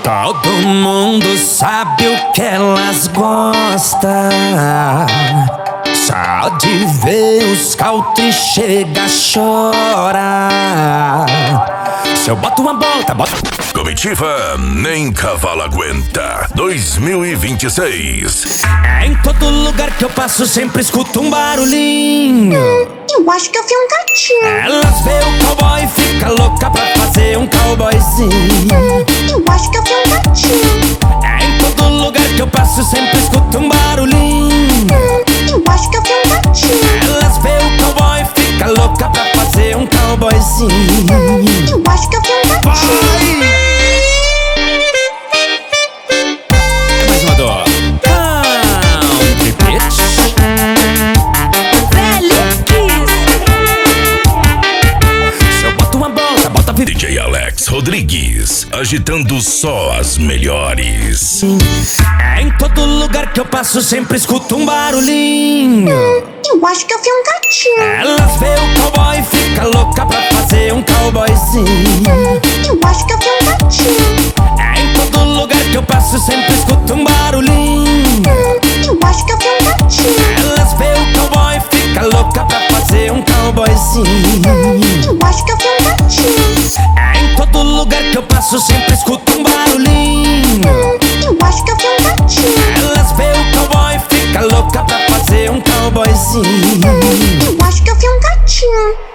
Todo mundo sabe o que elas gostam. Só de ver os country chega, chora. Se eu boto uma bota, bota. Comitiva Nem Cavalo Aguenta 2026. Em todo lugar que eu passo sempre escuto um barulhinho. Eu acho que eu vi um gatinho. Elas vê o cowboy e fica louca pra fazer um cowboyzinho. Eu acho que eu vi um gatinho. Em todo lugar que eu passo sempre escuto um barulhinho. Eu acho que eu vi um gatinho. Elas vê o cowboy e fica louca pra fazer um cowboyzinho. Eu acho que eu vi um gatinho. Mais uma dor. Country bitch. Se eu boto uma bola, bota a DJ Alex Rodrigues, agitando só as melhores. Em todo lugar que eu passo sempre escuto um barulhinho. Eu acho que eu vi um gatinho. Elas vê o cowboy e fica louca pra fazer um cowboyzinho. Eu acho que eu vi um gatinho. Em todo lugar que eu passo sempre escuto um barulhinho. Eu acho que eu vi um gatinho. Elas vê o cowboy e fica louca pra fazer um cowboyzinho. Eu acho que eu vi um gatinho. Em todo lugar que eu passo sempre escuto um barulhinho. Eu acho que eu vi um gatinho. Elas vê o cowboy e fica louca pra fazer um cowboyzinho. Eu acho que eu vi um gatinho.